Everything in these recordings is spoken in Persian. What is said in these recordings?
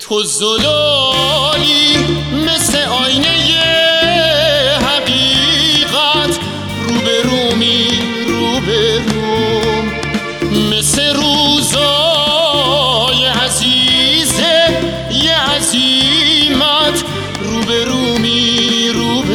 تو زلالی مثل آینه حقیقت، روبرومی روبروم، مثل روزای عزیزه یه عزیمت، روبرومی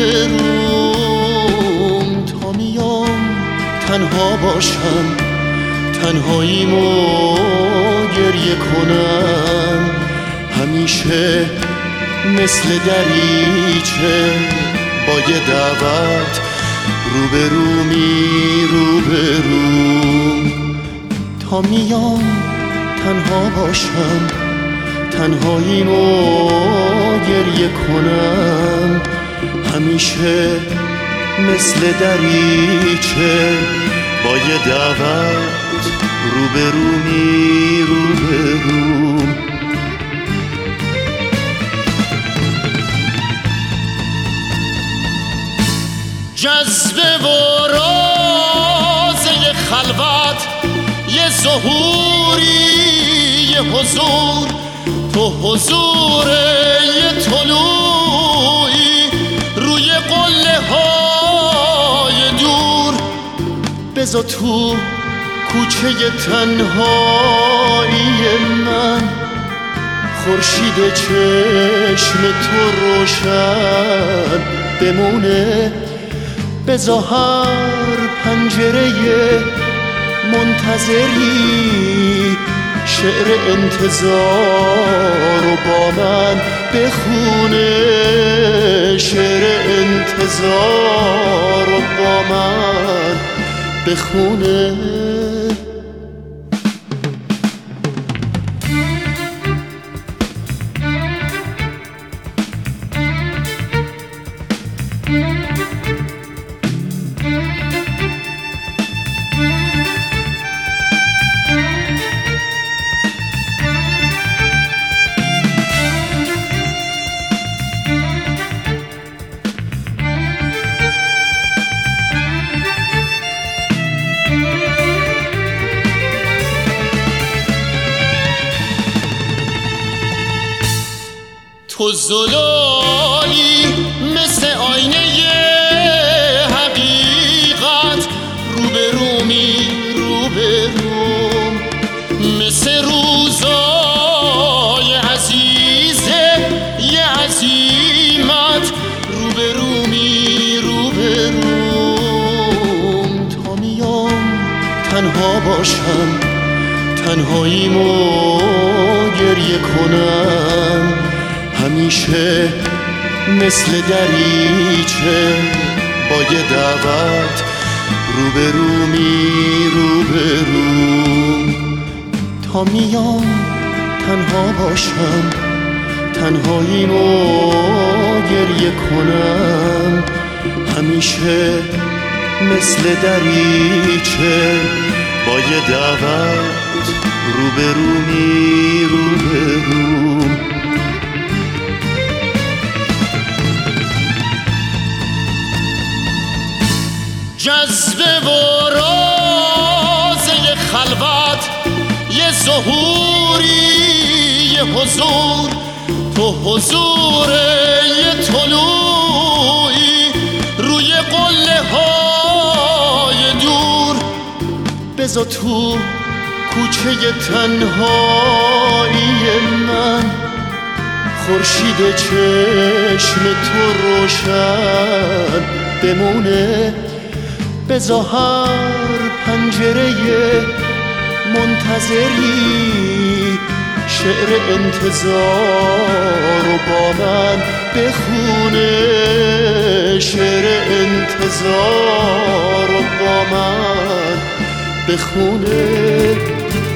روبروم. تا میام تنها باشم، تنهاییمو گریه کنم، همیشه مثل دریچه با یه دعوت، روبرومی روبروم. تا میام تنها باشم، تنهاییمو گریه کنم، همیشه مثل دریچه با یه دعوت، روبرومی روبروم. جذبه و رازه خلوت، یه ظهوری یه حضور، تو حضور یه طلوعی روی قله های دور. بذار تو کوچه تنهایی من، خورشید چشم تو روشن بمونه. بذار هر پنجره منتظری شعر انتظار رو با من بخونه، شعر انتظار رو با من بخونه. تو زلالی مثل آینه حقیقت، روبرومی روبروم، مثل روزای عزیزه یه عزیمت، روبرومی روبروم. تا میام تنها باشم، تنهاییمو گریه کنم، همیشه مثل دریچه با یه دعوت، روبرومی روبروم. تا میام تنها باشم، تنهاییمو گریه کنم، همیشه مثل دریچه با یه دعوت، روبرومی روبروم. جذبه و رازه خلوت، یه ظهوری یه حضور، تو حضور یه طلوعی روی قله های دور. بذار تو کوچه تنهایی من، خورشید چشم تو روشن بمونه. بذار هر پنجره منتظری شعر انتظار رو با من بخونه، شعر انتظار رو با من بخونه.